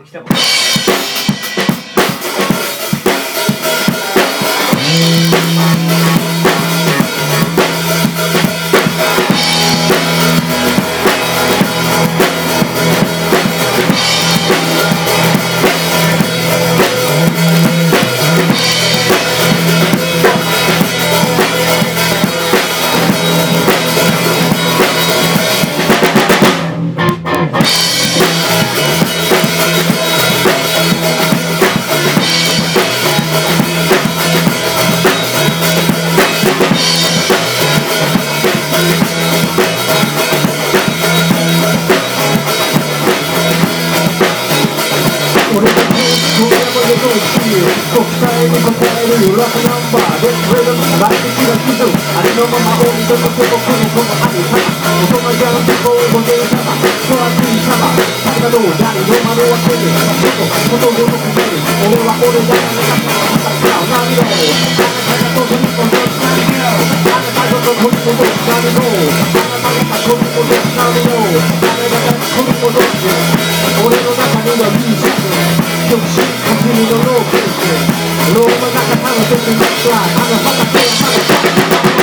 来たもん。国際に応えるユラフナンバーでそれが外敵が傷ありのままを認めて僕にこの神様大人じゃん希望をゲイ様詳しい様彼がどう誰の丸はせることごとく見る俺は俺だから何をあなたが飛び込んで何をあなたが飛び込んで何をあなたが飛び込んで何をあなたが飛び込んで俺の中にはいいシャツ極真君のローケースローマが固めてみましたあの畑を食べた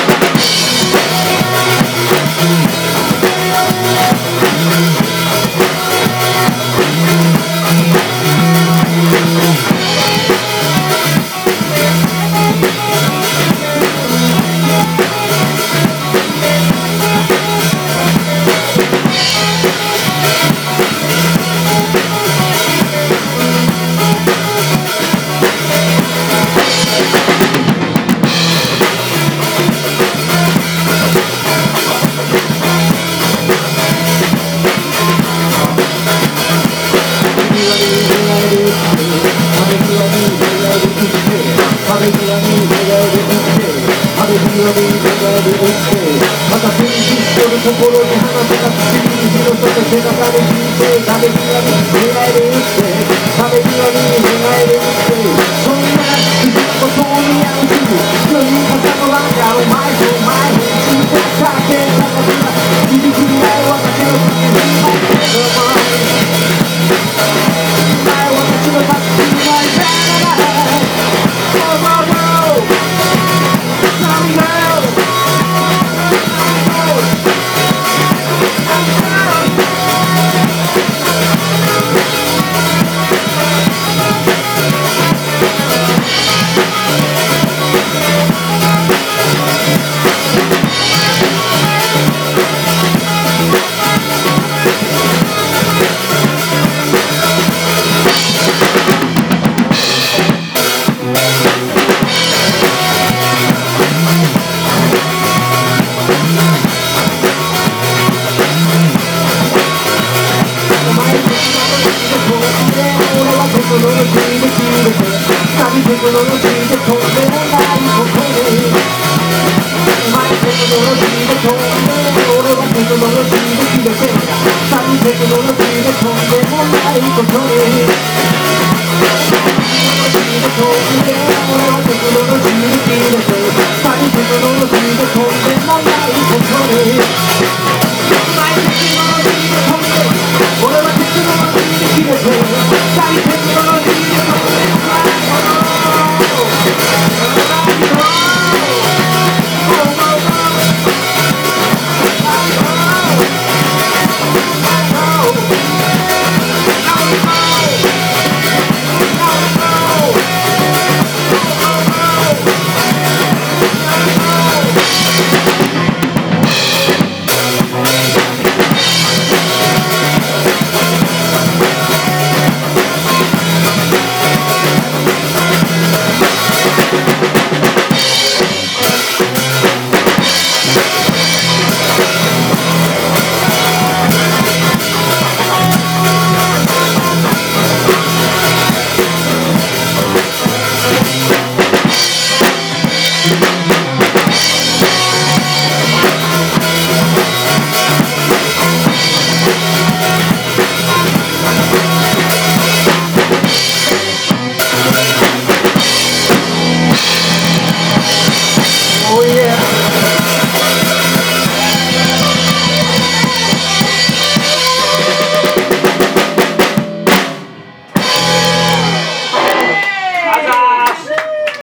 また振り切ってるところに花火が口に広させ背中で引いて壁際に願えるって壁際に願えるってそんな一歩遠にある日々余裕がさのランガーを前と前に中国かけたのにはギリギリな私の国に入ってる前私のタクシーは行かないテクノロジーで決めて旅テクノロジーでとんでもないことでマイテクノロジーでとんで俺はテクノロジーで決めて旅テクノロジーでとんでもないことでテクノロジーでとんで俺はテクノロジーで決めて旅テクノロジーでとんでもないことでマイテクノロジーでとんで俺はテクノロジーで決めて旅テクノロジー